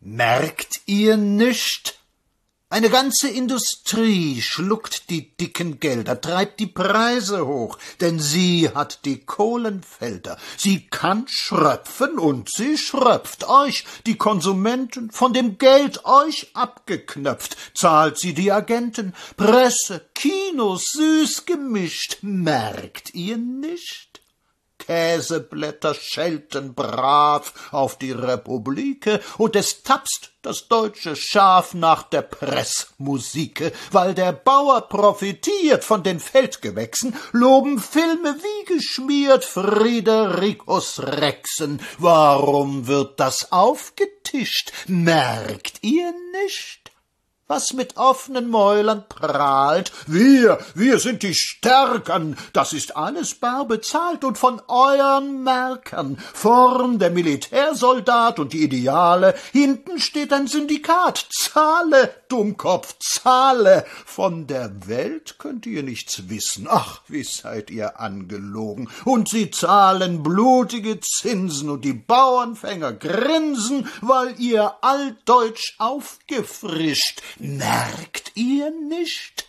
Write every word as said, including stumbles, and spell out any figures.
Merkt ihr nicht? Eine ganze Industrie schluckt die dicken Gelder, treibt die Preise hoch, denn sie hat die Kohlenfelder. Sie kann schröpfen und sie schröpft euch, die Konsumenten, von dem Geld euch abgeknöpft, zahlt sie die Agenten, Presse, Kinos, süß gemischt. Merkt ihr nicht? Käseblätter schelten brav auf die Republike, und es tapst das deutsche Schaf nach der Pressmusike. Weil der Bauer profitiert von den Feldgewächsen, loben Filme wie geschmiert Friedericus Rexen. Warum wird das aufgetischt? Merkt ihr nicht? Was mit offenen Mäulern prahlt? Wir, wir sind die Stärkern, das ist alles bar bezahlt und von euren Märkern. Vorn der Militärsoldat und die Ideale, hinten steht ein Syndikat. Zahle, Dummkopf, zahle! Von der Welt könnt ihr nichts wissen. Ach, wie seid ihr angelogen. Und sie zahlen blutige Zinsen und die Bauernfänger grinsen, weil ihr altdeutsch aufgefrischt. Merkt ihr nicht?